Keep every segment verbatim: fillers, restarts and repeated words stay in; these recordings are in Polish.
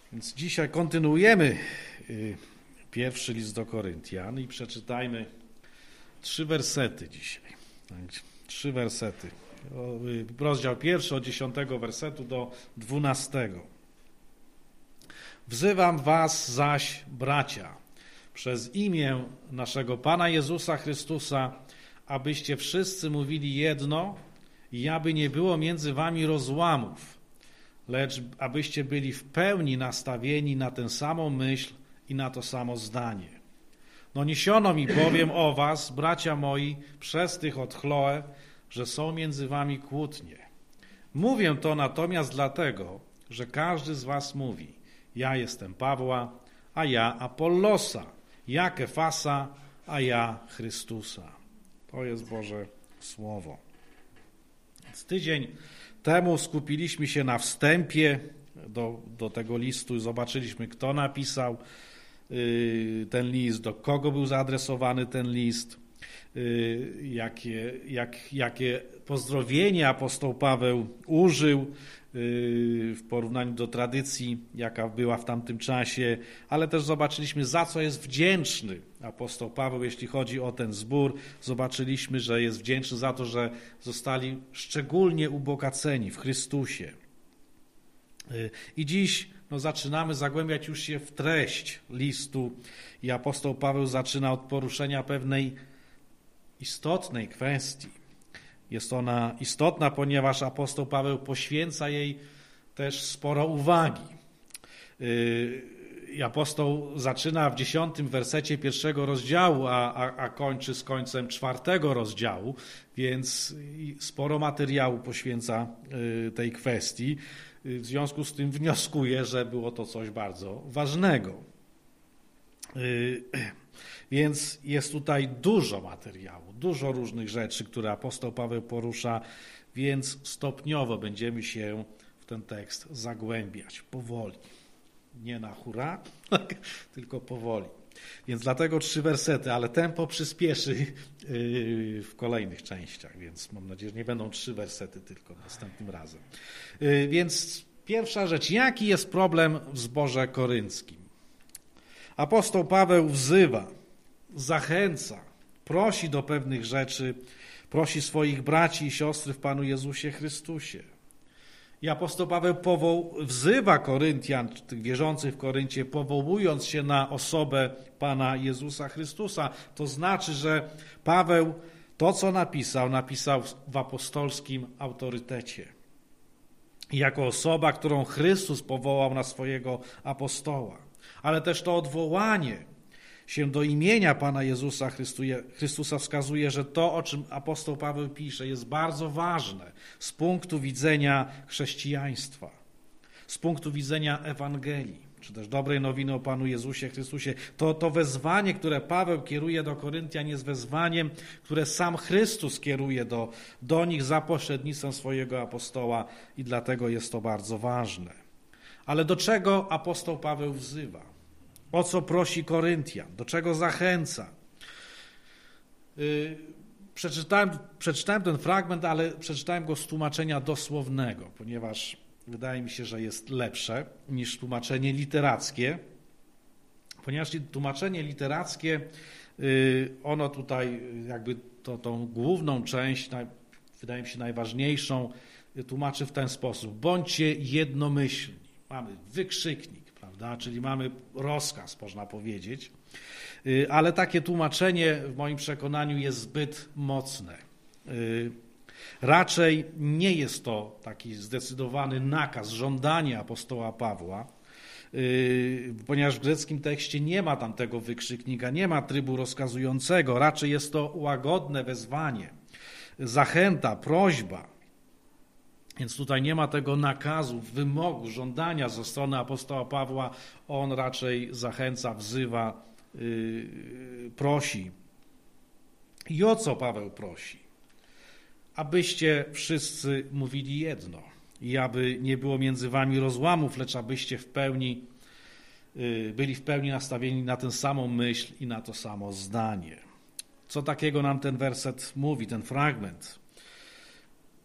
Więc dzisiaj kontynuujemy pierwszy list do Koryntian i przeczytajmy trzy wersety dzisiaj. Trzy wersety. Rozdział pierwszy od dziesiątego wersetu do dwunastego. Wzywam was zaś, bracia, przez imię naszego Pana Jezusa Chrystusa, abyście wszyscy mówili jedno i aby nie było między wami rozłamów, lecz abyście byli w pełni nastawieni na tę samą myśl i na to samo zdanie. No niesiono mi bowiem o was, bracia moi, przez tych od Chloe, że są między wami kłótnie. Mówię to natomiast dlatego, że każdy z was mówi, ja jestem Pawła, a ja Apollosa, ja Kefasa, a ja Chrystusa. To jest Boże Słowo. Z tydzień temu skupiliśmy się na wstępie do, do tego listu. Zobaczyliśmy, kto napisał yy, ten list, do kogo był zaadresowany ten list, yy, jakie, jak, jakie pozdrowienia apostoł Paweł użył yy, w porównaniu do tradycji, jaka była w tamtym czasie, ale też zobaczyliśmy, za co jest wdzięczny apostoł Paweł, jeśli chodzi o ten zbór. Zobaczyliśmy, że jest wdzięczny za to, że zostali szczególnie ubogaceni w Chrystusie. I dziś no, zaczynamy zagłębiać już się w treść listu i apostoł Paweł zaczyna od poruszenia pewnej istotnej kwestii. Jest ona istotna, ponieważ apostoł Paweł poświęca jej też sporo uwagi. I apostoł zaczyna w dziesiątym wersecie pierwszego rozdziału, a, a, a kończy z końcem czwartego rozdziału, więc sporo materiału poświęca tej kwestii. W związku z tym wnioskuję, że było to coś bardzo ważnego. Więc jest tutaj dużo materiału, dużo różnych rzeczy, które apostoł Paweł porusza, więc stopniowo będziemy się w ten tekst zagłębiać, powoli. Nie na hura, tylko powoli. Więc dlatego trzy wersety, ale tempo przyspieszy w kolejnych częściach, więc mam nadzieję, że nie będą trzy wersety tylko następnym razem. Więc pierwsza rzecz, jaki jest problem w zborze korynckim? Apostoł Paweł wzywa, zachęca, prosi do pewnych rzeczy, prosi swoich braci i siostry w Panu Jezusie Chrystusie. I apostoł Paweł powoł, wzywa Koryntian, tych wierzących w Koryncie, powołując się na osobę Pana Jezusa Chrystusa. To znaczy, że Paweł to, co napisał, napisał w apostolskim autorytecie. I jako osoba, którą Chrystus powołał na swojego apostoła. Ale też to odwołanie się do imienia Pana Jezusa Chrystusa wskazuje, że to, o czym apostoł Paweł pisze, jest bardzo ważne z punktu widzenia chrześcijaństwa, z punktu widzenia Ewangelii, czy też dobrej nowiny o Panu Jezusie Chrystusie. To, to wezwanie, które Paweł kieruje do Koryntian, jest wezwaniem, które sam Chrystus kieruje do, do nich za pośrednictwem swojego apostoła i dlatego jest to bardzo ważne. Ale do czego apostoł Paweł wzywa? O co prosi Koryntian? Do czego zachęca? Yy, przeczytałem, przeczytałem ten fragment, ale przeczytałem go z tłumaczenia dosłownego, ponieważ wydaje mi się, że jest lepsze niż tłumaczenie literackie, ponieważ tłumaczenie literackie, yy, ono tutaj jakby to, tą główną część, naj, wydaje mi się najważniejszą, tłumaczy w ten sposób. Bądźcie jednomyślni. Mamy wykrzyknik, prawda? Czyli mamy rozkaz, można powiedzieć, ale takie tłumaczenie w moim przekonaniu jest zbyt mocne. Raczej nie jest to taki zdecydowany nakaz, żądanie apostoła Pawła, ponieważ w greckim tekście nie ma tam tego wykrzyknika, nie ma trybu rozkazującego, raczej jest to łagodne wezwanie, zachęta, prośba. Więc tutaj nie ma tego nakazu, wymogu, żądania ze strony apostoła Pawła. On raczej zachęca, wzywa, yy, prosi. I o co Paweł prosi? Abyście wszyscy mówili jedno i aby nie było między wami rozłamów, lecz abyście w pełni yy, byli w pełni nastawieni na tę samą myśl i na to samo zdanie. Co takiego nam ten werset mówi, ten fragment?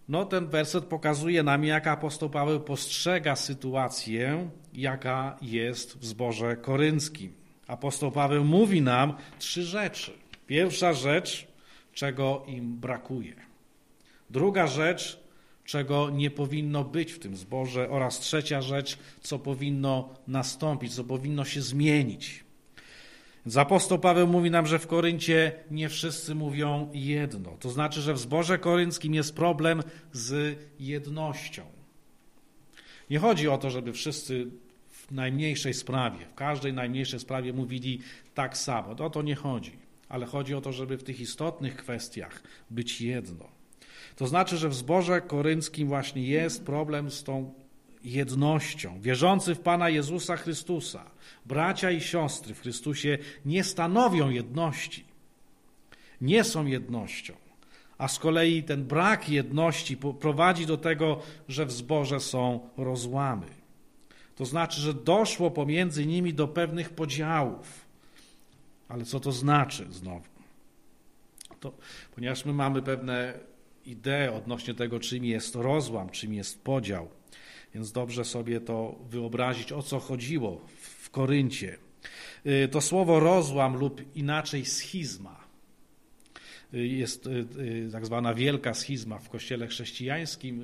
No ten werset pokazuje nam, jak apostoł Paweł postrzega sytuację, jaka jest w zborze korynckim. Apostoł Paweł mówi nam trzy rzeczy. Pierwsza rzecz, czego im brakuje. Druga rzecz, czego nie powinno być w tym zborze, oraz trzecia rzecz, co powinno nastąpić, co powinno się zmienić. Więc apostoł Paweł mówi nam, że w Koryncie nie wszyscy mówią jedno. To znaczy, że w zborze korynckim jest problem z jednością. Nie chodzi o to, żeby wszyscy w najmniejszej sprawie, w każdej najmniejszej sprawie mówili tak samo. O to nie chodzi. Ale chodzi o to, żeby w tych istotnych kwestiach być jedno. To znaczy, że w zborze korynckim właśnie jest problem z tą jednością. Wierzący w Pana Jezusa Chrystusa, bracia i siostry w Chrystusie nie stanowią jedności. Nie są jednością. A z kolei ten brak jedności prowadzi do tego, że w zborze są rozłamy. To znaczy, że doszło pomiędzy nimi do pewnych podziałów. Ale co to znaczy znowu? To, ponieważ my mamy pewne idee odnośnie tego, czym jest rozłam, czym jest podział, więc dobrze sobie to wyobrazić, o co chodziło w Koryncie. To słowo rozłam lub inaczej schizma jest tak zwana wielka schizma w kościele chrześcijańskim,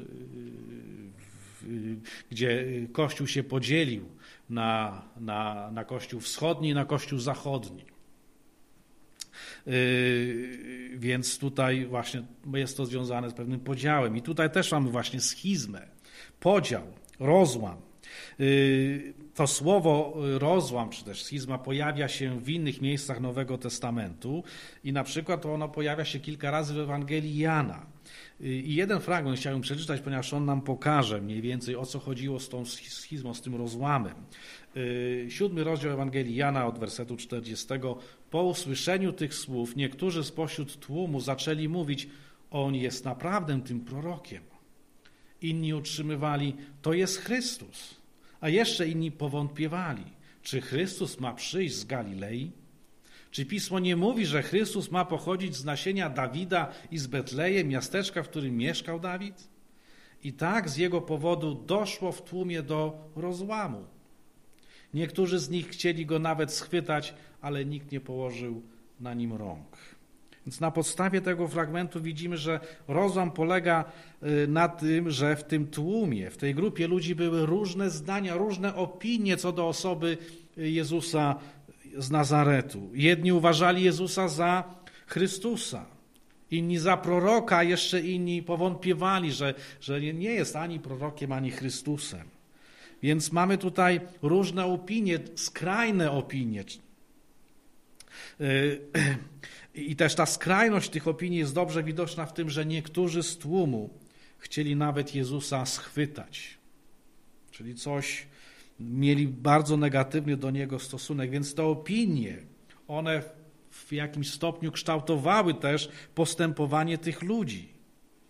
gdzie Kościół się podzielił na, na, na Kościół wschodni i na Kościół zachodni. Yy, więc tutaj właśnie jest to związane z pewnym podziałem. I tutaj też mamy właśnie schizmę, podział, rozłam. Yy, to słowo rozłam, czy też schizma pojawia się w innych miejscach Nowego Testamentu i na przykład ono pojawia się kilka razy w Ewangelii Jana. Yy, I jeden fragment chciałem przeczytać, ponieważ on nam pokaże mniej więcej, o co chodziło z tą schizmą, z tym rozłamem. Siódmy rozdział Ewangelii Jana od wersetu czterdziestego. Po usłyszeniu tych słów niektórzy spośród tłumu zaczęli mówić, on jest naprawdę tym prorokiem. Inni utrzymywali, to jest Chrystus. A jeszcze inni powątpiewali, czy Chrystus ma przyjść z Galilei? Czy Pismo nie mówi, że Chrystus ma pochodzić z nasienia Dawida i z Betlejem, miasteczka, w którym mieszkał Dawid? I tak z jego powodu doszło w tłumie do rozłamu. Niektórzy z nich chcieli go nawet schwytać, ale nikt nie położył na nim rąk. Więc na podstawie tego fragmentu widzimy, że rozłam polega na tym, że w tym tłumie, w tej grupie ludzi były różne zdania, różne opinie co do osoby Jezusa z Nazaretu. Jedni uważali Jezusa za Chrystusa, inni za proroka, jeszcze inni powątpiewali, że, że nie jest ani prorokiem, ani Chrystusem. Więc mamy tutaj różne opinie, skrajne opinie. I też ta skrajność tych opinii jest dobrze widoczna w tym, że niektórzy z tłumu chcieli nawet Jezusa schwytać. Czyli coś, mieli bardzo negatywny do Niego stosunek. Więc te opinie, one w jakimś stopniu kształtowały też postępowanie tych ludzi.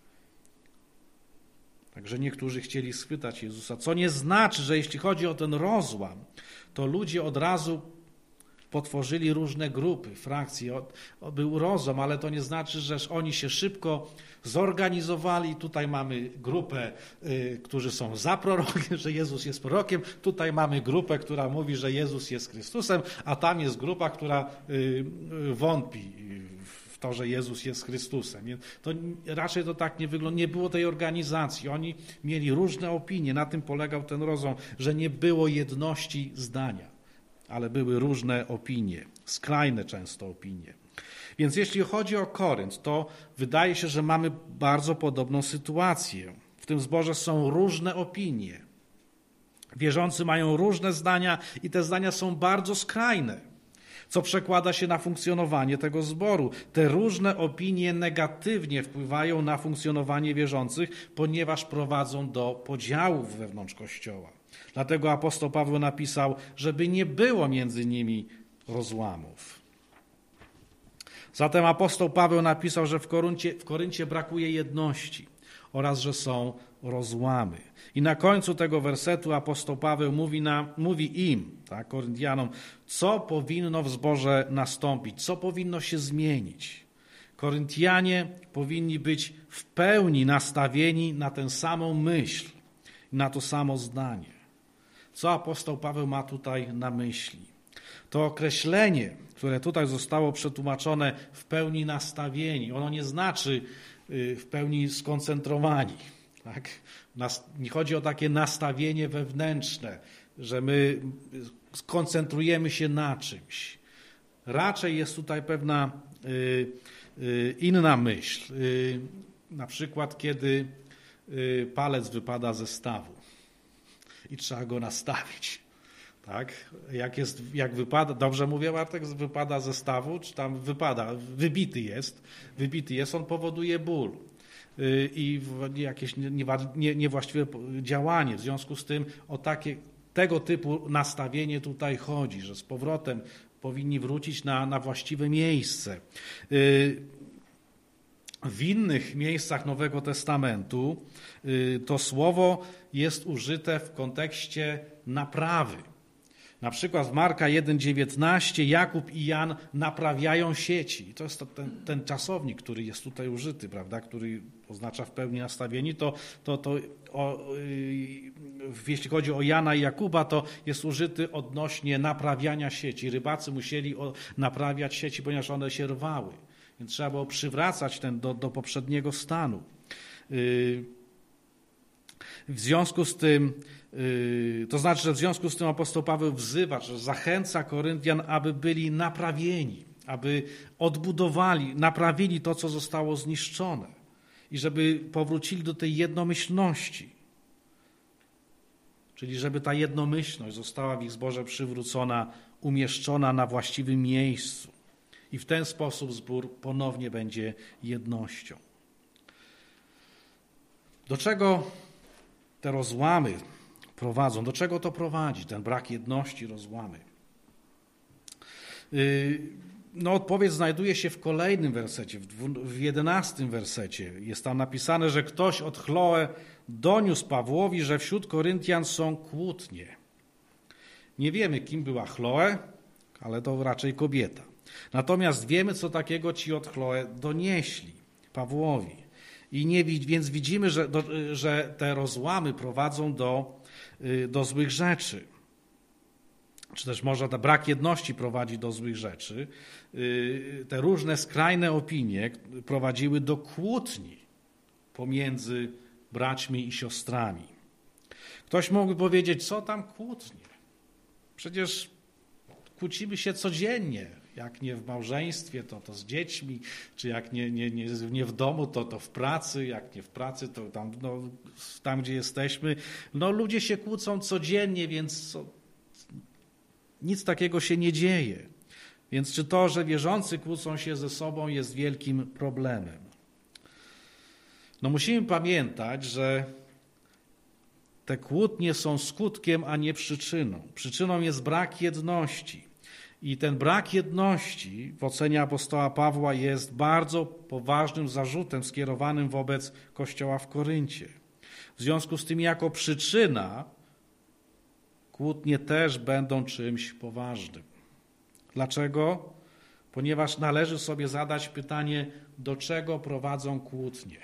Także niektórzy chcieli schwytać Jezusa, co nie znaczy, że jeśli chodzi o ten rozłam, to ludzie od razu potworzyli różne grupy, frakcje. Był rozłam, ale to nie znaczy, że oni się szybko zorganizowali. Tutaj mamy grupę, y, którzy są za prorokiem, że Jezus jest prorokiem. Tutaj mamy grupę, która mówi, że Jezus jest Chrystusem, a tam jest grupa, która y, y, wątpi w to, że Jezus jest Chrystusem. To raczej to tak nie wygląda. Nie było tej organizacji. Oni mieli różne opinie. Na tym polegał ten rozłam, że nie było jedności zdania, ale były różne opinie, skrajne często opinie. Więc jeśli chodzi o Korynt, to wydaje się, że mamy bardzo podobną sytuację. W tym zborze są różne opinie. Wierzący mają różne zdania i te zdania są bardzo skrajne, co przekłada się na funkcjonowanie tego zboru. Te różne opinie negatywnie wpływają na funkcjonowanie wierzących, ponieważ prowadzą do podziałów wewnątrz Kościoła. Dlatego apostoł Paweł napisał, żeby nie było między nimi rozłamów. Zatem apostoł Paweł napisał, że w Koryncie, w Koryncie brakuje jedności oraz że są rozłamy. I na końcu tego wersetu apostoł Paweł mówi, na, mówi im, tak, Koryntianom, co powinno w zborze nastąpić, co powinno się zmienić. Koryntianie powinni być w pełni nastawieni na tę samą myśl, na to samo zdanie. Co apostoł Paweł ma tutaj na myśli? To określenie, które tutaj zostało przetłumaczone w pełni nastawieni, ono nie znaczy w pełni skoncentrowani. Tak? Nie chodzi o takie nastawienie wewnętrzne, że my skoncentrujemy się na czymś. Raczej jest tutaj pewna y, y, inna myśl. Y, na przykład, kiedy y, palec wypada ze stawu i trzeba go nastawić. Tak? Jak, jest, jak wypada, dobrze mówię, Bartek, wypada ze stawu, czy tam wypada, wybity jest, wybity jest, on powoduje ból y, i jakieś nie, niewłaściwe działanie. W związku z tym o takie, tego typu nastawienie tutaj chodzi, że z powrotem powinni wrócić na, na właściwe miejsce. W innych miejscach Nowego Testamentu to słowo jest użyte w kontekście naprawy. Na przykład w Marka jeden dziewiętnaście Jakub i Jan naprawiają sieci. To jest to ten, ten czasownik, który jest tutaj użyty, prawda, który oznacza w pełni nastawieni. To, to, to o, jeśli chodzi o Jana i Jakuba, to jest użyty odnośnie naprawiania sieci. Rybacy musieli naprawiać sieci, ponieważ one się rwały. Więc trzeba było przywracać ten do, do poprzedniego stanu. W związku z tym, to znaczy, że w związku z tym apostoł Paweł wzywa, że zachęca Koryntian, aby byli naprawieni, aby odbudowali, naprawili to, co zostało zniszczone i żeby powrócili do tej jednomyślności. Czyli żeby ta jednomyślność została w ich zborze przywrócona, umieszczona na właściwym miejscu. I w ten sposób zbór ponownie będzie jednością. Do czego te rozłamy prowadzą? Do czego to prowadzi, ten brak jedności, rozłamy? No, odpowiedź znajduje się w kolejnym wersecie, w jedenastym wersecie. Jest tam napisane, że ktoś od Chloe doniósł Pawłowi, że wśród Koryntian są kłótnie. Nie wiemy, kim była Chloe, ale to raczej kobieta. Natomiast wiemy, co takiego ci od Chloe donieśli Pawłowi. I nie, więc widzimy, że, do, że te rozłamy prowadzą do, do złych rzeczy. Czy też może ten brak jedności prowadzi do złych rzeczy. Te różne skrajne opinie prowadziły do kłótni pomiędzy braćmi i siostrami. Ktoś mógłby powiedzieć, co tam kłótnie? Przecież kłócimy się codziennie. Jak nie w małżeństwie, to, to z dziećmi, czy jak nie, nie, nie, nie w domu, to, to w pracy, jak nie w pracy, to tam, no, tam gdzie jesteśmy. No, ludzie się kłócą codziennie, więc co, nic takiego się nie dzieje. Więc czy to, że wierzący kłócą się ze sobą, jest wielkim problemem? No musimy pamiętać, że te kłótnie są skutkiem, a nie przyczyną. Przyczyną jest brak jedności. I ten brak jedności w ocenie apostoła Pawła jest bardzo poważnym zarzutem skierowanym wobec Kościoła w Koryncie. W związku z tym jako przyczyna kłótnie też będą czymś poważnym. Dlaczego? Ponieważ należy sobie zadać pytanie, do czego prowadzą kłótnie.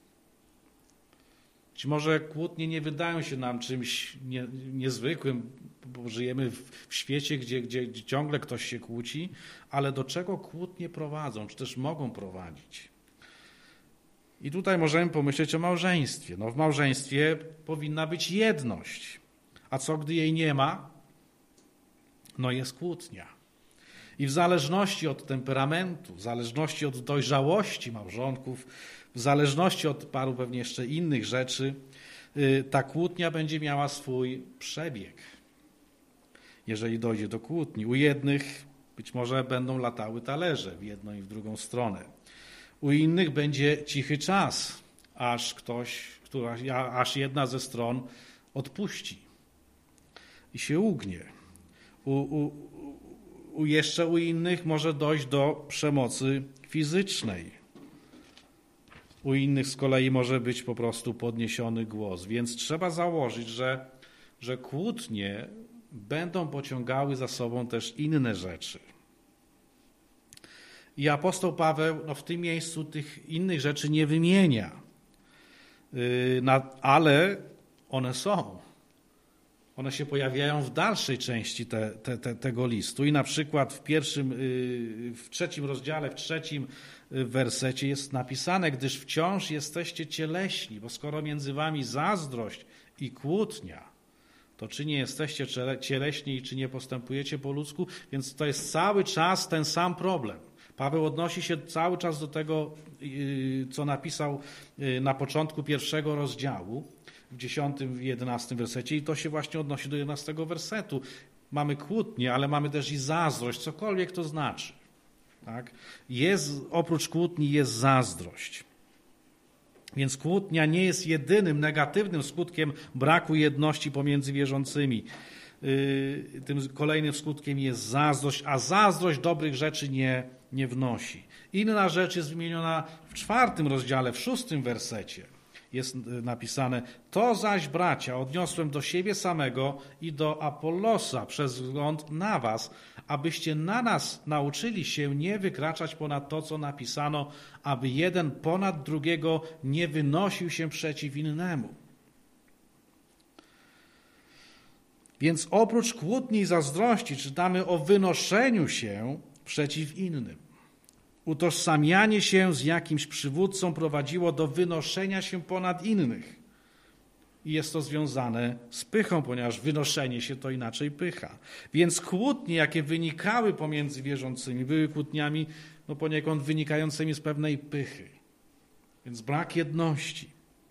Być może kłótnie nie wydają się nam czymś nie, niezwykłym, bo żyjemy w, w świecie, gdzie, gdzie, gdzie ciągle ktoś się kłóci, ale do czego kłótnie prowadzą, czy też mogą prowadzić? I tutaj możemy pomyśleć o małżeństwie. No, w małżeństwie powinna być jedność, a co gdy jej nie ma? No jest kłótnia. I w zależności od temperamentu, w zależności od dojrzałości małżonków, w zależności od paru pewnie jeszcze innych rzeczy, ta kłótnia będzie miała swój przebieg. Jeżeli dojdzie do kłótni. U jednych być może będą latały talerze w jedną i w drugą stronę. U innych będzie cichy czas, aż ktoś, która, aż jedna ze stron odpuści i się ugnie. U, u, u jeszcze u innych może dojść do przemocy fizycznej. U innych z kolei może być po prostu podniesiony głos. Więc trzeba założyć, że, że kłótnie będą pociągały za sobą też inne rzeczy. I apostoł Paweł no, w tym miejscu tych innych rzeczy nie wymienia, ale one są. One się pojawiają w dalszej części te, te, te, tego listu i na przykład w pierwszym, w trzecim rozdziale, w trzecim wersecie jest napisane, gdyż wciąż jesteście cieleśni, bo skoro między wami zazdrość i kłótnia, to czy nie jesteście cieleśni i czy nie postępujecie po ludzku? Więc to jest cały czas ten sam problem. Paweł odnosi się cały czas do tego, co napisał na początku pierwszego rozdziału, w dziesiątym i jedenastym wersecie i to się właśnie odnosi do jedenastego wersetu. Mamy kłótnię, ale mamy też i zazdrość, cokolwiek to znaczy. Tak? Jest, oprócz kłótni jest zazdrość. Więc kłótnia nie jest jedynym negatywnym skutkiem braku jedności pomiędzy wierzącymi. Tym kolejnym skutkiem jest zazdrość, a zazdrość dobrych rzeczy nie, nie wnosi. Inna rzecz jest wymieniona w czwartym rozdziale, w szóstym wersecie. Jest napisane, to zaś bracia odniosłem do siebie samego i do Apollosa przez wzgląd na was, abyście na nas nauczyli się nie wykraczać ponad to, co napisano, aby jeden ponad drugiego nie wynosił się przeciw innemu. Więc oprócz kłótni i zazdrości czytamy o wynoszeniu się przeciw innym. Utożsamianie się z jakimś przywódcą prowadziło do wynoszenia się ponad innych. I jest to związane z pychą, ponieważ wynoszenie się to inaczej pycha. Więc kłótnie, jakie wynikały pomiędzy wierzącymi, były kłótniami no poniekąd wynikającymi z pewnej pychy. Więc brak jedności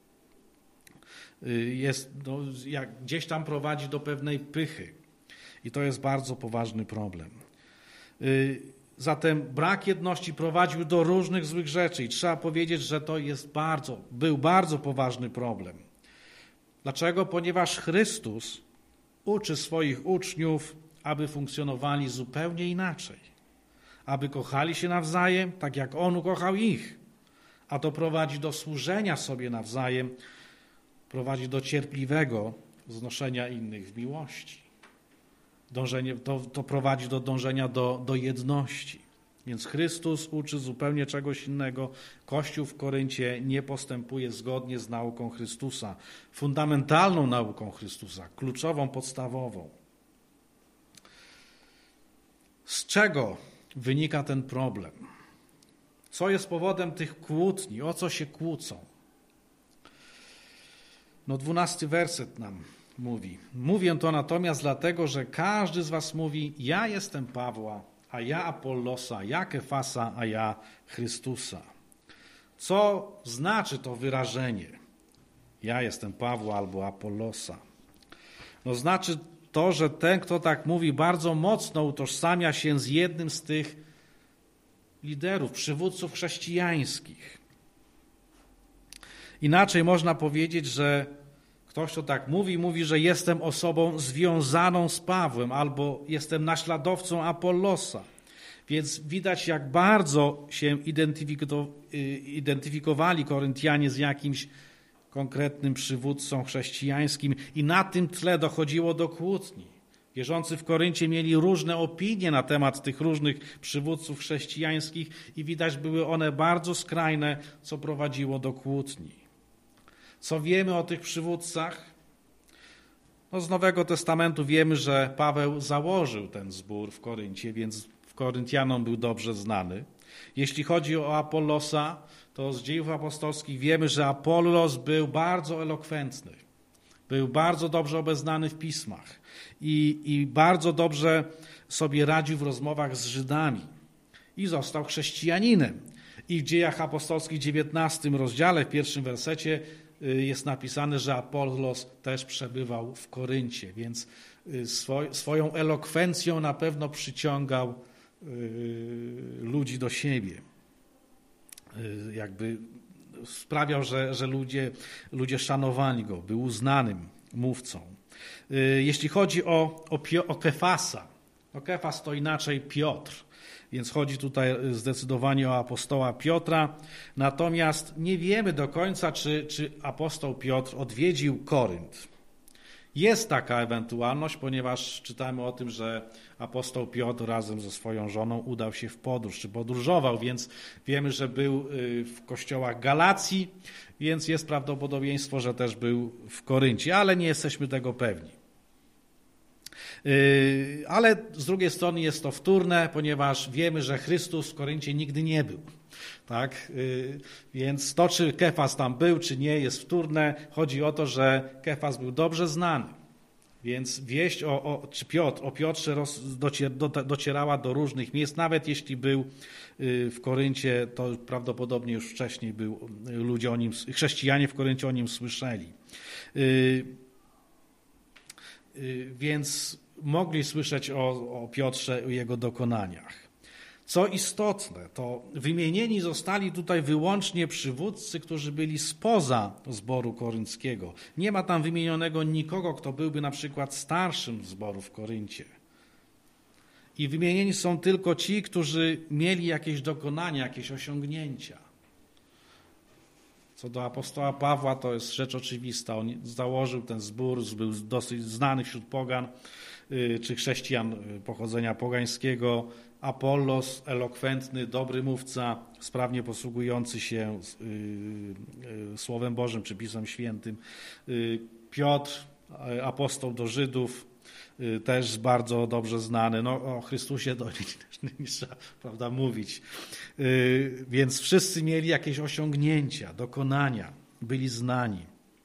jest, no, jak gdzieś tam prowadzi do pewnej pychy. I to jest bardzo poważny problem. Zatem brak jedności prowadził do różnych złych rzeczy i trzeba powiedzieć, że to jest bardzo, był bardzo poważny problem. Dlaczego? Ponieważ Chrystus uczy swoich uczniów, aby funkcjonowali zupełnie inaczej. Aby kochali się nawzajem, tak jak On ukochał ich. A to prowadzi do służenia sobie nawzajem, prowadzi do cierpliwego znoszenia innych w miłości. Dążenie, to, to prowadzi do dążenia do, do jedności. Więc Chrystus uczy zupełnie czegoś innego. Kościół w Koryncie nie postępuje zgodnie z nauką Chrystusa, fundamentalną nauką Chrystusa, kluczową, podstawową. Z czego wynika ten problem? Co jest powodem tych kłótni? O co się kłócą? No dwunasty werset nam mówi. Mówię to natomiast dlatego, że każdy z was mówi, ja jestem Pawła, a ja Apollosa, ja Kefasa, a ja Chrystusa. Co znaczy to wyrażenie? Ja jestem Pawła albo Apollosa. No znaczy to, że ten, kto tak mówi, bardzo mocno utożsamia się z jednym z tych liderów, przywódców chrześcijańskich. Inaczej można powiedzieć, że ktoś, kto tak mówi, mówi, że jestem osobą związaną z Pawłem albo jestem naśladowcą Apollosa. Więc widać, jak bardzo się identyfikowali Koryntianie z jakimś konkretnym przywódcą chrześcijańskim i na tym tle dochodziło do kłótni. Wierzący w Koryncie mieli różne opinie na temat tych różnych przywódców chrześcijańskich i widać, były one bardzo skrajne, co prowadziło do kłótni. Co wiemy o tych przywódcach? No z Nowego Testamentu wiemy, że Paweł założył ten zbór w Koryncie, więc w Koryntianom był dobrze znany. Jeśli chodzi o Apollosa, to z Dziejów Apostolskich wiemy, że Apollos był bardzo elokwentny. Był bardzo dobrze obeznany w pismach i, i bardzo dobrze sobie radził w rozmowach z Żydami i został chrześcijaninem. I w Dziejach Apostolskich w dziewiętnastym rozdziale, w pierwszym wersecie jest napisane, że Apollos też przebywał w Koryncie, więc swoj, swoją elokwencją na pewno przyciągał ludzi do siebie. Jakby sprawiał, że, że ludzie, ludzie szanowali go, był uznanym mówcą. Jeśli chodzi o, o, o Kefasa, no Kefas to inaczej Piotr, więc chodzi tutaj zdecydowanie o apostoła Piotra. Natomiast nie wiemy do końca, czy, czy apostoł Piotr odwiedził Korynt. Jest taka ewentualność, ponieważ czytamy o tym, że apostoł Piotr razem ze swoją żoną udał się w podróż, czy podróżował, więc wiemy, że był w kościołach Galacji, więc jest prawdopodobieństwo, że też był w Koryncie, ale nie jesteśmy tego pewni. Ale z drugiej strony jest to wtórne, ponieważ wiemy, że Chrystus w Koryncie nigdy nie był. Tak? Więc to, czy Kefas tam był, czy nie, jest wtórne. Chodzi o to, że Kefas był dobrze znany. Więc wieść o, o, czy Piotr, o Piotrze roz, docier, do, docierała do różnych miejsc. Nawet jeśli był w Koryncie, to prawdopodobnie już wcześniej był, ludzie o nim, chrześcijanie w Koryncie o nim słyszeli. Więc mogli słyszeć o, o Piotrze, o jego dokonaniach. Co istotne, to wymienieni zostali tutaj wyłącznie przywódcy, którzy byli spoza zboru korynckiego. Nie ma tam wymienionego nikogo, kto byłby na przykład starszym zboru w Koryncie. I wymienieni są tylko ci, którzy mieli jakieś dokonania, jakieś osiągnięcia. Co do apostoła Pawła, to jest rzecz oczywista. On założył ten zbór, był dosyć znany wśród pogan, czy chrześcijan pochodzenia pogańskiego. Apollos, elokwentny, dobry mówca, sprawnie posługujący się Słowem Bożym czy Pismem Świętym. Piotr, apostoł do Żydów, też bardzo dobrze znany. No, o Chrystusie to nie, nie trzeba, prawda, mówić. Więc wszyscy mieli jakieś osiągnięcia, dokonania, byli znani.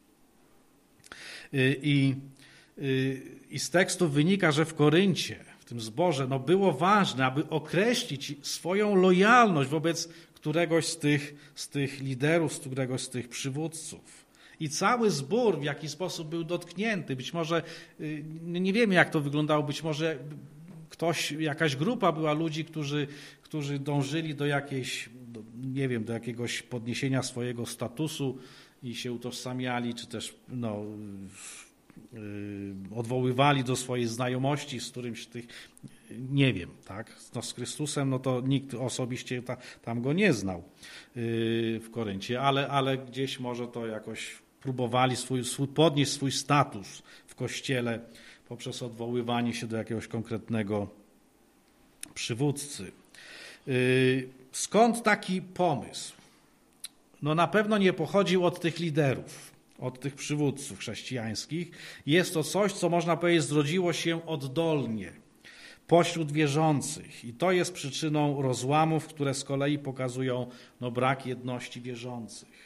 I, i z tekstu wynika, że w Koryncie, w tym zborze, no było ważne, aby określić swoją lojalność wobec któregoś z tych, z tych liderów, z któregoś z tych przywódców. I cały zbór w jakiś sposób był dotknięty. Być może, nie wiemy jak to wyglądało, być może ktoś, jakaś grupa była ludzi, którzy, którzy dążyli do jakiejś, do, nie wiem, do jakiegoś podniesienia swojego statusu i się utożsamiali, czy też no, yy, odwoływali do swojej znajomości z którymś z tych, nie wiem, tak, no, z Chrystusem, no to nikt osobiście ta, tam go nie znał yy, w Koryncie, ale, ale gdzieś może to jakoś próbowali swój, swój, podnieść swój status w Kościele poprzez odwoływanie się do jakiegoś konkretnego przywódcy. Skąd taki pomysł? No na pewno nie pochodził od tych liderów, od tych przywódców chrześcijańskich. Jest to coś, co można powiedzieć zrodziło się oddolnie, pośród wierzących. I to jest przyczyną rozłamów, które z kolei pokazują no, brak jedności wierzących.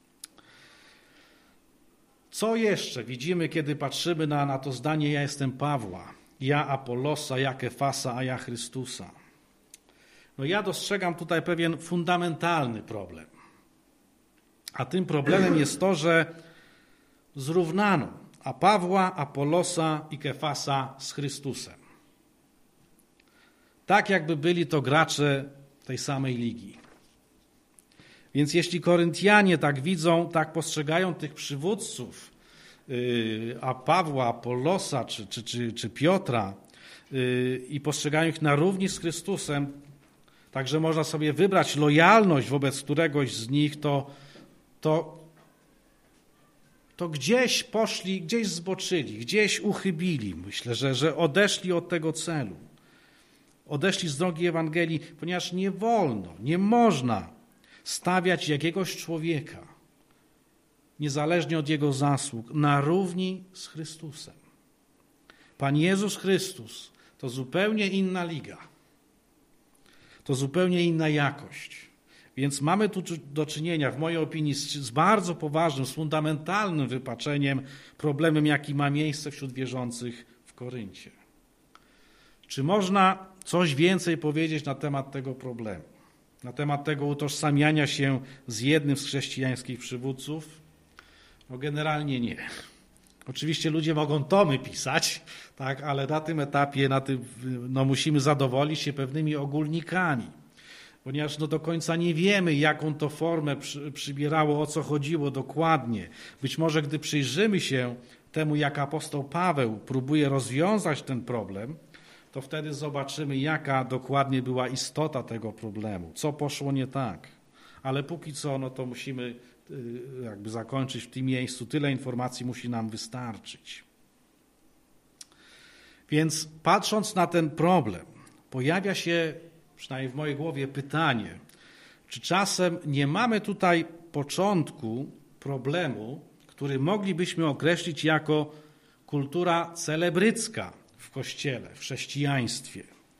Co jeszcze widzimy, kiedy patrzymy na, na to zdanie ja jestem Pawła, ja Apollosa, ja Kefasa, a ja Chrystusa? No ja dostrzegam tutaj pewien fundamentalny problem. A tym problemem jest to, że zrównano a Pawła, Apollosa i Kefasa z Chrystusem. Tak jakby byli to gracze tej samej ligi. Więc jeśli Koryntianie tak widzą, tak postrzegają tych przywódców, a Pawła, Apollosa czy, czy, czy, czy Piotra i postrzegają ich na równi z Chrystusem, także można sobie wybrać lojalność wobec któregoś z nich, to, to, to gdzieś poszli, gdzieś zboczyli, gdzieś uchybili. Myślę, że, że odeszli od tego celu. Odeszli z drogi Ewangelii, ponieważ nie wolno, nie można stawiać jakiegoś człowieka, niezależnie od jego zasług, na równi z Chrystusem. Pan Jezus Chrystus to zupełnie inna liga. To zupełnie inna jakość. Więc mamy tu do czynienia, w mojej opinii, z, z bardzo poważnym, z fundamentalnym wypaczeniem, problemem, jaki ma miejsce wśród wierzących w Koryncie. Czy można coś więcej powiedzieć na temat tego problemu? Na temat tego utożsamiania się z jednym z chrześcijańskich przywódców? No generalnie nie. Oczywiście ludzie mogą tomy pisać, tak, ale na tym etapie na tym, no, musimy zadowolić się pewnymi ogólnikami, ponieważ no, do końca nie wiemy, jaką to formę przy, przybierało, o co chodziło dokładnie. Być może gdy przyjrzymy się temu, jak apostoł Paweł próbuje rozwiązać ten problem, to wtedy zobaczymy, jaka dokładnie była istota tego problemu, co poszło nie tak. Ale póki co, no to musimy jakby zakończyć w tym miejscu. Tyle informacji musi nam wystarczyć. Więc patrząc na ten problem, pojawia się, przynajmniej w mojej głowie, pytanie, czy czasem nie mamy tutaj początku problemu, który moglibyśmy określić jako kultura celebrycka w Kościele, w chrześcijaństwie.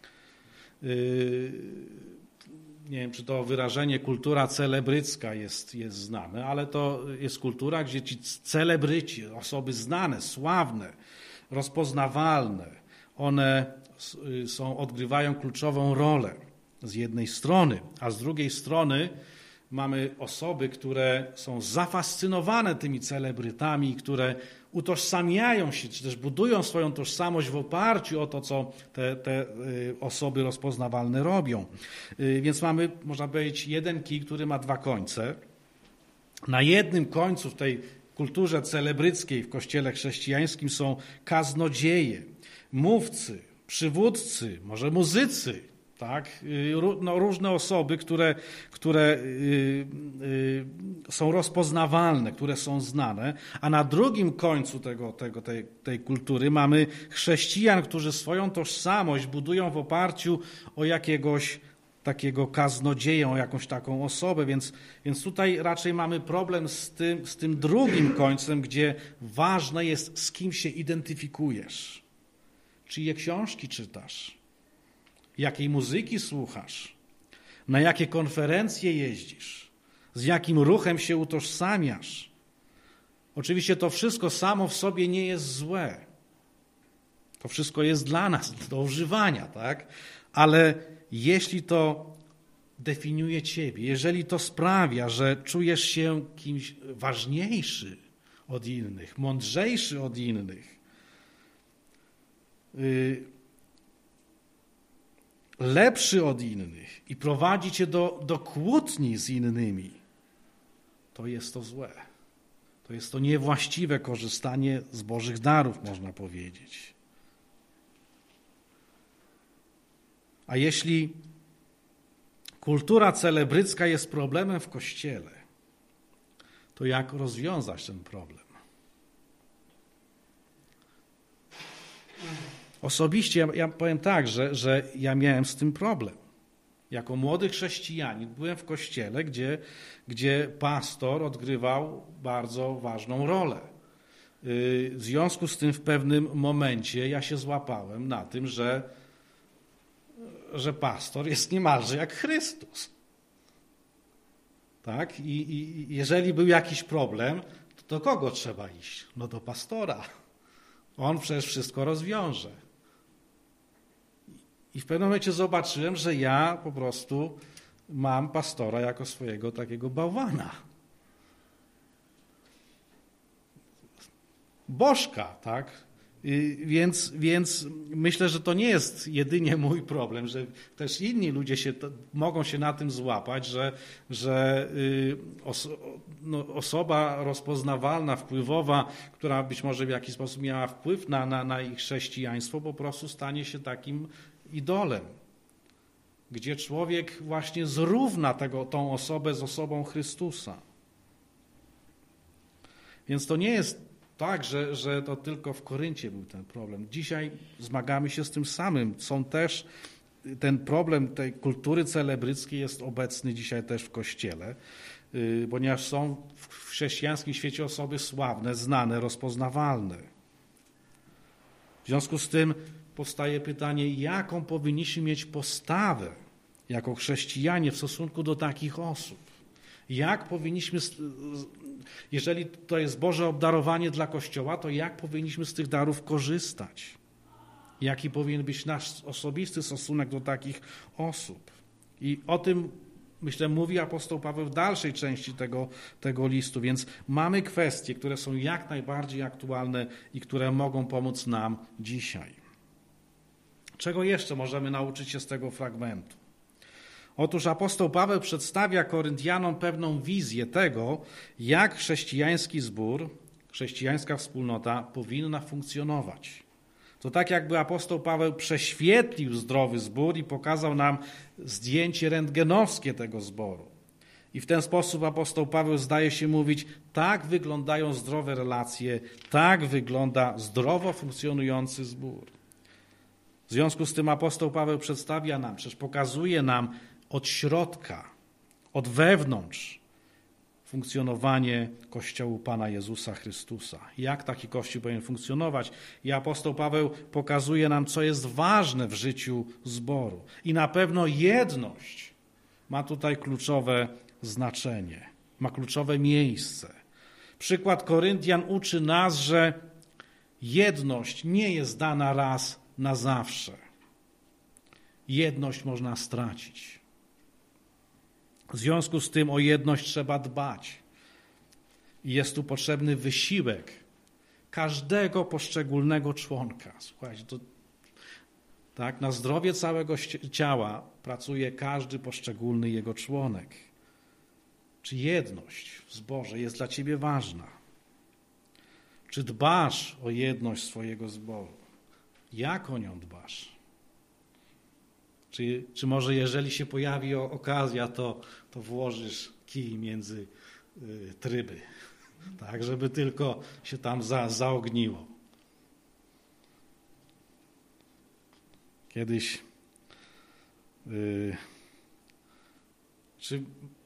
Nie wiem, czy to wyrażenie kultura celebrycka jest, jest znane, ale to jest kultura, gdzie ci celebryci, osoby znane, sławne, rozpoznawalne, one są, odgrywają kluczową rolę z jednej strony, a z drugiej strony mamy osoby, które są zafascynowane tymi celebrytami, które utożsamiają się, czy też budują swoją tożsamość w oparciu o to, co te, te osoby rozpoznawalne robią. Więc mamy, można powiedzieć, jeden kij, który ma dwa końce. Na jednym końcu w tej kulturze celebryckiej w Kościele chrześcijańskim są kaznodzieje, mówcy, przywódcy, może muzycy, tak? No, różne osoby, które, które yy, yy, są rozpoznawalne, które są znane, a na drugim końcu tego, tego, tej, tej kultury mamy chrześcijan, którzy swoją tożsamość budują w oparciu o jakiegoś takiego kaznodzieję, o jakąś taką osobę, więc, więc tutaj raczej mamy problem z tym, z tym drugim końcem, gdzie ważne jest, z kim się identyfikujesz, czyje książki czytasz, jakiej muzyki słuchasz, na jakie konferencje jeździsz, z jakim ruchem się utożsamiasz. Oczywiście to wszystko samo w sobie nie jest złe. To wszystko jest dla nas, do używania, tak? Ale jeśli to definiuje ciebie, jeżeli to sprawia, że czujesz się kimś ważniejszy od innych, mądrzejszy od innych, yy, lepszy od innych i prowadzi cię do, do kłótni z innymi, to jest to złe. To jest to niewłaściwe korzystanie z Bożych darów, można powiedzieć. A jeśli kultura celebrycka jest problemem w Kościele, to jak rozwiązać ten problem? Osobiście ja, ja powiem tak, że, że ja miałem z tym problem. Jako młody chrześcijanin byłem w kościele, gdzie, gdzie pastor odgrywał bardzo ważną rolę. W związku z tym w pewnym momencie ja się złapałem na tym, że, że pastor jest niemalże jak Chrystus. Tak? I, i jeżeli był jakiś problem, to do kogo trzeba iść? No do pastora. On przecież wszystko rozwiąże. I w pewnym momencie zobaczyłem, że ja po prostu mam pastora jako swojego takiego bałwana. Bożka, tak? I więc, więc myślę, że to nie jest jedynie mój problem, że też inni ludzie się, to, mogą się na tym złapać, że, że y, os, no, osoba rozpoznawalna, wpływowa, która być może w jakiś sposób miała wpływ na, na, na ich chrześcijaństwo, po prostu stanie się takim idolem, gdzie człowiek właśnie zrówna tego, tą osobę z osobą Chrystusa. Więc to nie jest tak, że, że to tylko w Koryncie był ten problem. Dzisiaj zmagamy się z tym samym. Są też, ten problem tej kultury celebryckiej jest obecny dzisiaj też w Kościele, ponieważ są w chrześcijańskim świecie osoby sławne, znane, rozpoznawalne. W związku z tym powstaje pytanie, jaką powinniśmy mieć postawę jako chrześcijanie w stosunku do takich osób. Jak powinniśmy, jeżeli to jest Boże obdarowanie dla Kościoła, to jak powinniśmy z tych darów korzystać? Jaki powinien być nasz osobisty stosunek do takich osób? I o tym, myślę, mówi apostoł Paweł w dalszej części tego, tego listu, więc mamy kwestie, które są jak najbardziej aktualne i które mogą pomóc nam dzisiaj. Czego jeszcze możemy nauczyć się z tego fragmentu? Otóż apostoł Paweł przedstawia Koryntianom pewną wizję tego, jak chrześcijański zbór, chrześcijańska wspólnota powinna funkcjonować. To tak jakby apostoł Paweł prześwietlił zdrowy zbór i pokazał nam zdjęcie rentgenowskie tego zboru. I w ten sposób apostoł Paweł zdaje się mówić, tak wyglądają zdrowe relacje, tak wygląda zdrowo funkcjonujący zbór. związku z tym apostoł Paweł przedstawia nam, przecież pokazuje nam od środka, od wewnątrz funkcjonowanie Kościołu Pana Jezusa Chrystusa. Jak taki Kościół powinien funkcjonować? I apostoł Paweł pokazuje nam, co jest ważne w życiu zboru. I na pewno jedność ma tutaj kluczowe znaczenie, ma kluczowe miejsce. Przykład Koryntian uczy nas, że jedność nie jest dana raz na zawsze. Jedność można stracić. W związku z tym o jedność trzeba dbać. I jest tu potrzebny wysiłek każdego poszczególnego członka. Słuchajcie, to tak, na zdrowie całego ciała pracuje każdy poszczególny jego członek. Czy jedność w zborze jest dla ciebie ważna? Czy dbasz o jedność swojego zboru? Jak o nią dbasz? Czy, czy może jeżeli się pojawi okazja, to, to włożysz kij między y, tryby, tak, żeby tylko się tam za, zaogniło. Kiedyś y, czy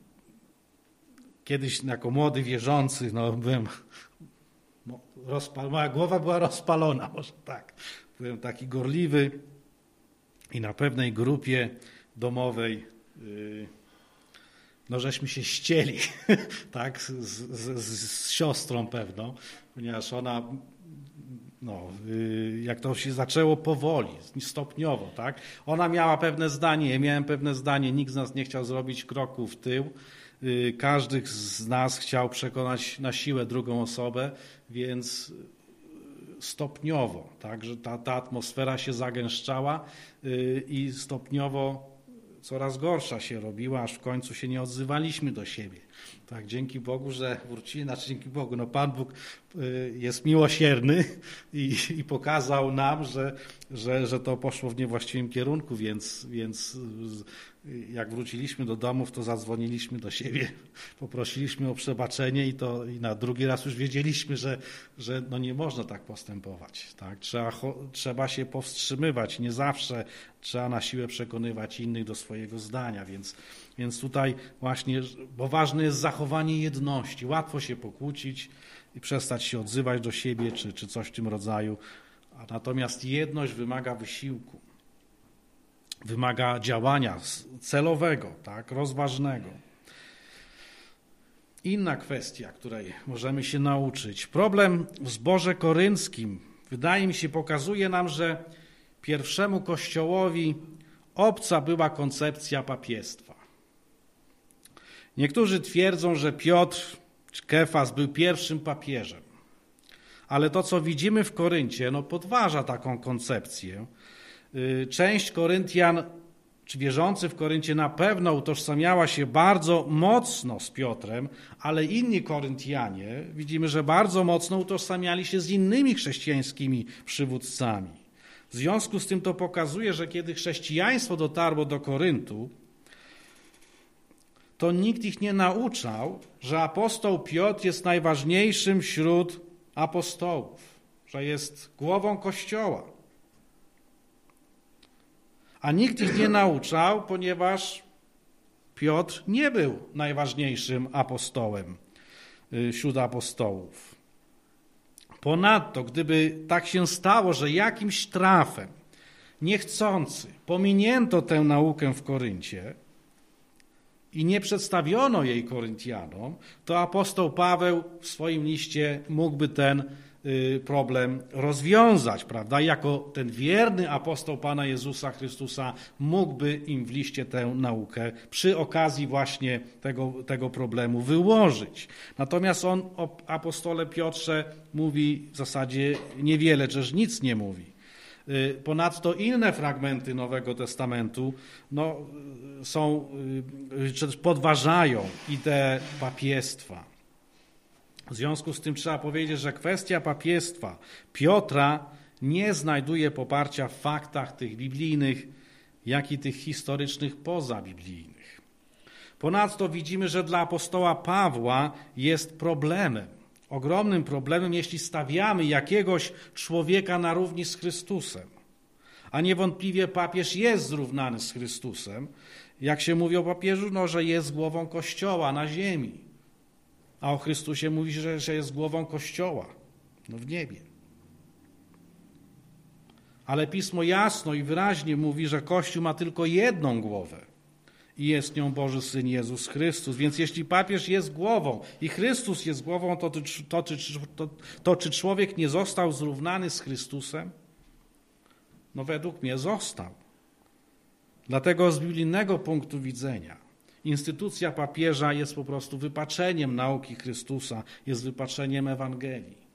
kiedyś jako młody wierzący, no byłem rozpal, moja głowa była rozpalona, może tak. Byłem taki gorliwy i na pewnej grupie domowej yy, no żeśmy się ścieli, tak, z, z, z siostrą pewną, ponieważ ona, no, yy, jak to się zaczęło powoli, stopniowo, tak, ona miała pewne zdanie, ja miałem pewne zdanie, nikt z nas nie chciał zrobić kroku w tył, yy, każdy z nas chciał przekonać na siłę drugą osobę, więc stopniowo, tak, że ta, ta atmosfera się zagęszczała yy, i stopniowo coraz gorsza się robiła, aż w końcu się nie odzywaliśmy do siebie. Tak, dzięki Bogu, że wrócili, znaczy dzięki Bogu, no Pan Bóg yy, jest miłosierny i, i pokazał nam, że, że, że to poszło w niewłaściwym kierunku, więc, więc jak wróciliśmy do domów, to zadzwoniliśmy do siebie, poprosiliśmy o przebaczenie i to i na drugi raz już wiedzieliśmy, że, że no nie można tak postępować. Tak? Trzeba, trzeba się powstrzymywać, nie zawsze trzeba na siłę przekonywać innych do swojego zdania, więc, więc tutaj właśnie, bo ważne jest zachowanie jedności. Łatwo się pokłócić i przestać się odzywać do siebie, czy, czy coś w tym rodzaju, a natomiast jedność wymaga wysiłku. Wymaga działania celowego, tak, rozważnego. Inna kwestia, której możemy się nauczyć. Problem w zborze korynckim, wydaje mi się, pokazuje nam, że pierwszemu kościołowi obca była koncepcja papiestwa. Niektórzy twierdzą, że Piotr czy Kefas był pierwszym papieżem. Ale to, co widzimy w Koryncie, no podważa taką koncepcję. Część Koryntian, czy wierzący w Koryncie na pewno utożsamiała się bardzo mocno z Piotrem, ale inni Koryntianie, widzimy, że bardzo mocno utożsamiali się z innymi chrześcijańskimi przywódcami. W związku z tym to pokazuje, że kiedy chrześcijaństwo dotarło do Koryntu, to nikt ich nie nauczał, że apostoł Piotr jest najważniejszym wśród apostołów, że jest głową Kościoła. A nikt ich nie nauczał, ponieważ Piotr nie był najważniejszym apostołem wśród apostołów. Ponadto, gdyby tak się stało, że jakimś trafem, niechcący, pominięto tę naukę w Koryncie i nie przedstawiono jej Koryntianom, to apostoł Paweł w swoim liście mógłby ten problem rozwiązać, prawda? Jako ten wierny apostoł Pana Jezusa Chrystusa mógłby im w liście tę naukę przy okazji właśnie tego, tego problemu wyłożyć. Natomiast on o apostole Piotrze mówi w zasadzie niewiele, czyż nic nie mówi. Ponadto inne fragmenty Nowego Testamentu no, są, czy podważają ideę papiestwa. W związku z tym trzeba powiedzieć, że kwestia papiestwa Piotra nie znajduje poparcia w faktach tych biblijnych, jak i tych historycznych pozabiblijnych. Ponadto widzimy, że dla apostoła Pawła jest problemem, ogromnym problemem, jeśli stawiamy jakiegoś człowieka na równi z Chrystusem. A niewątpliwie papież jest zrównany z Chrystusem. Jak się mówi o papieżu, no, że jest głową Kościoła na ziemi. A o Chrystusie mówi, że, że jest głową Kościoła no, w niebie. Ale Pismo jasno i wyraźnie mówi, że Kościół ma tylko jedną głowę i jest nią Boży Syn Jezus Chrystus. Więc jeśli papież jest głową i Chrystus jest głową, to, to, to, to, to czy człowiek nie został zrównany z Chrystusem? No według mnie został. Dlatego z biblijnego punktu widzenia instytucja papieża jest po prostu wypaczeniem nauki Chrystusa, jest wypaczeniem Ewangelii.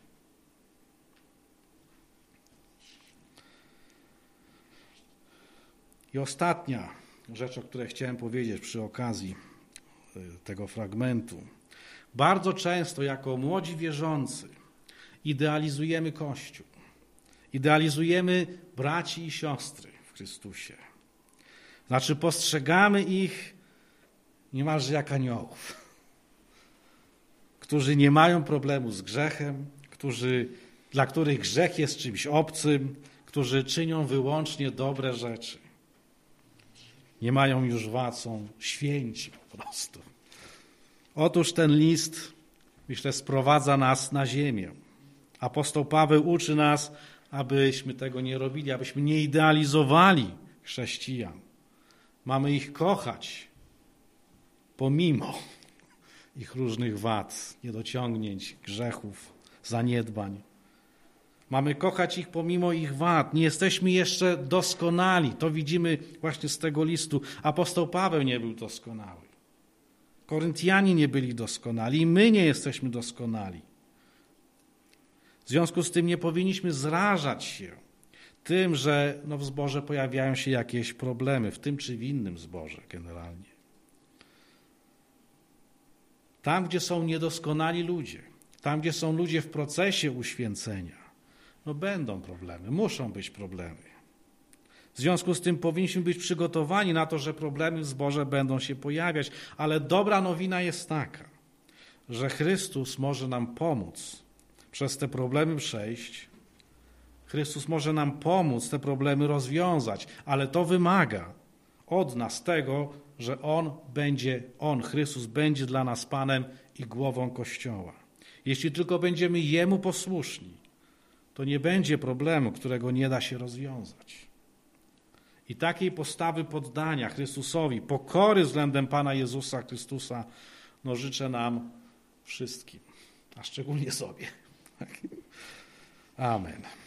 I ostatnia rzecz, o której chciałem powiedzieć przy okazji tego fragmentu. Bardzo często jako młodzi wierzący idealizujemy Kościół. Idealizujemy braci i siostry w Chrystusie. Znaczy postrzegamy ich niemalże jak aniołów, którzy nie mają problemu z grzechem, którzy, dla których grzech jest czymś obcym, którzy czynią wyłącznie dobre rzeczy. Nie mają już wad, są święci po prostu. Otóż ten list, myślę, sprowadza nas na ziemię. Apostoł Paweł uczy nas, abyśmy tego nie robili, abyśmy nie idealizowali chrześcijan. Mamy ich kochać pomimo ich różnych wad, niedociągnięć, grzechów, zaniedbań. Mamy kochać ich pomimo ich wad. Nie jesteśmy jeszcze doskonali. To widzimy właśnie z tego listu. Apostoł Paweł nie był doskonały. Koryntianie nie byli doskonali i my nie jesteśmy doskonali. W związku z tym nie powinniśmy zrażać się tym, że no w zborze pojawiają się jakieś problemy, w tym czy w innym zborze generalnie. Tam, gdzie są niedoskonali ludzie, tam, gdzie są ludzie w procesie uświęcenia, no będą problemy, muszą być problemy. W związku z tym powinniśmy być przygotowani na to, że problemy w zborze będą się pojawiać, ale dobra nowina jest taka, że Chrystus może nam pomóc przez te problemy przejść. Chrystus może nam pomóc te problemy rozwiązać, ale to wymaga od nas tego, że On będzie, On, Chrystus, będzie dla nas Panem i głową Kościoła. Jeśli tylko będziemy Jemu posłuszni, to nie będzie problemu, którego nie da się rozwiązać. I takiej postawy poddania Chrystusowi, pokory względem Pana Jezusa Chrystusa, no życzę nam wszystkim, a szczególnie sobie. Amen.